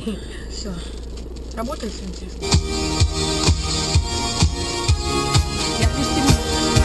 Все. Работает все интересно. Я пристегну.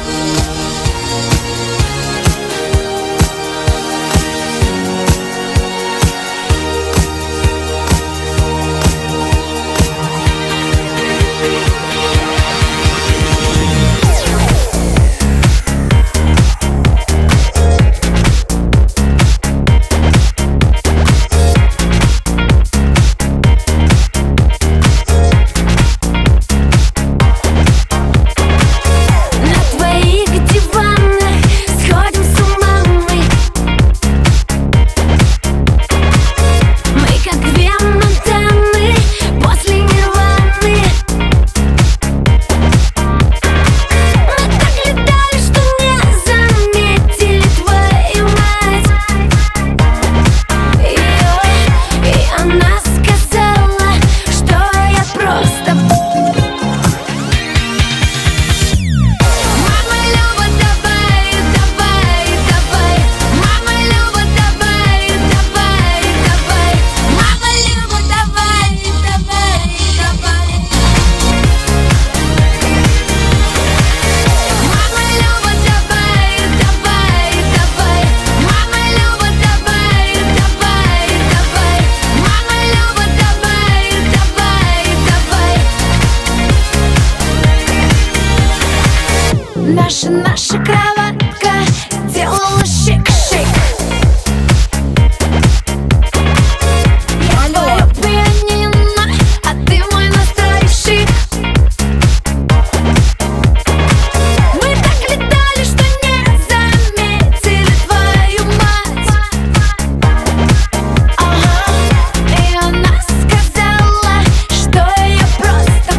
Наша кроватка делала шик-шик. Я твоя пианино, а ты мой настройщик. Мы так летали, что не заметили твою мать. Ага, и она сказала, что я просто...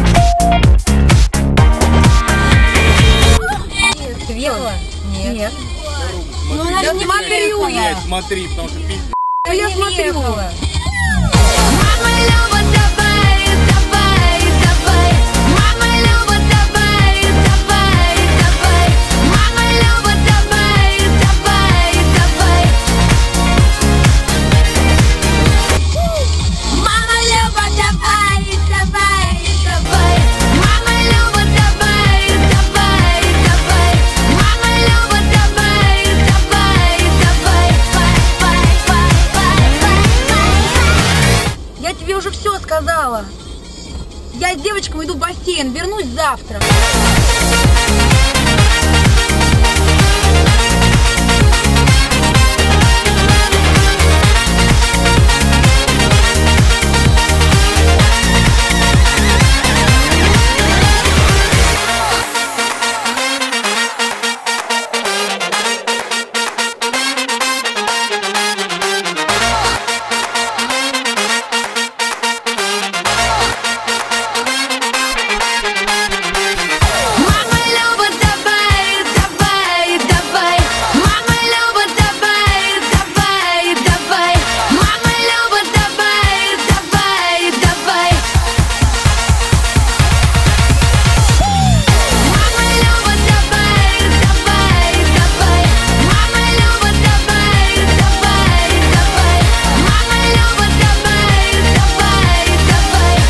Вела? Нет. Ну, она Я не смотрю я. Смотри, потому что пиздец. Я смотрю. Мама Люба, давай, давай, давай. Мама Люба, давай, давай, давай. Мама Люба, давай, давай, давай. Мама Люба, давай, давай, давай. Мама Люба, давай, давай, давай. Мама Люба, давай, давай, давай. Я тебе уже все сказала. Я с девочками иду в бассейн. Вернусь завтра. Мама Люба, давай, давай, давай. Мама Люба, давай, давай, давай. Мама Люба, давай, давай, давай. Мама Люба, давай, давай, давай. Мама Люба, давай, давай, давай. Мама Люба, давай, давай, давай.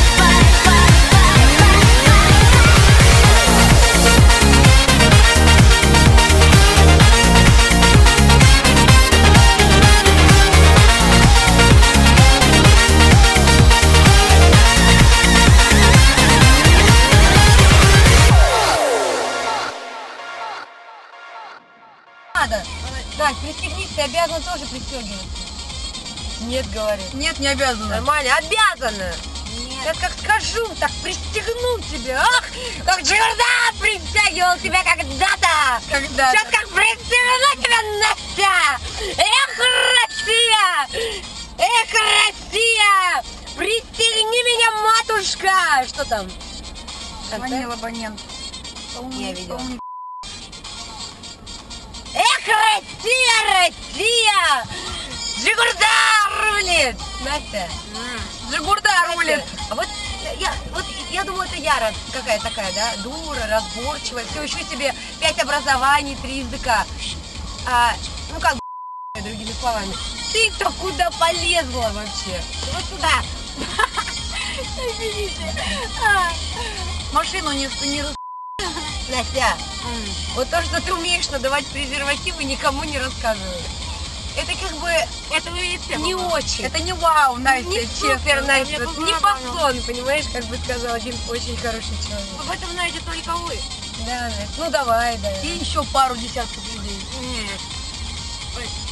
Надо. Так, пристегнись, ты обязана тоже пристегиваться. Нет, говорит. Нет, не обязана. Нормально, обязана. Я как скажу, так пристегну тебя. Ах, Как Джордан пристегивал тебя когда-то. когда-то. Сейчас как пристегну тебя, Настя. Эх, Россия. Эх, Россия. Пристегни меня, матушка. Что там? Звонил абонент. Я видела. Полный. Эх, Россия, Россия. Джигурда рулит. Настя. Жигурда рулит. А вот я думаю, это Яра какая такая, да, дура, разборчивая, все еще себе 5 образований, 3 языка. Ну как бы, другими словами. Ты-то куда полезла вообще? Вот сюда, Извините. Машину не Настя, вот то, что ты умеешь надавать презервативы, никому не рассказывай. Это как бы Это видите? не очень. Это не вау, Настя, не честно. супер, Настя, Я вот тут не нормально. фасон, понимаешь, как бы сказал один очень хороший человек. Об этом знаете только вы. Да, Настя, ну давай, да. И еще пару десятков людей. Нет. Ой,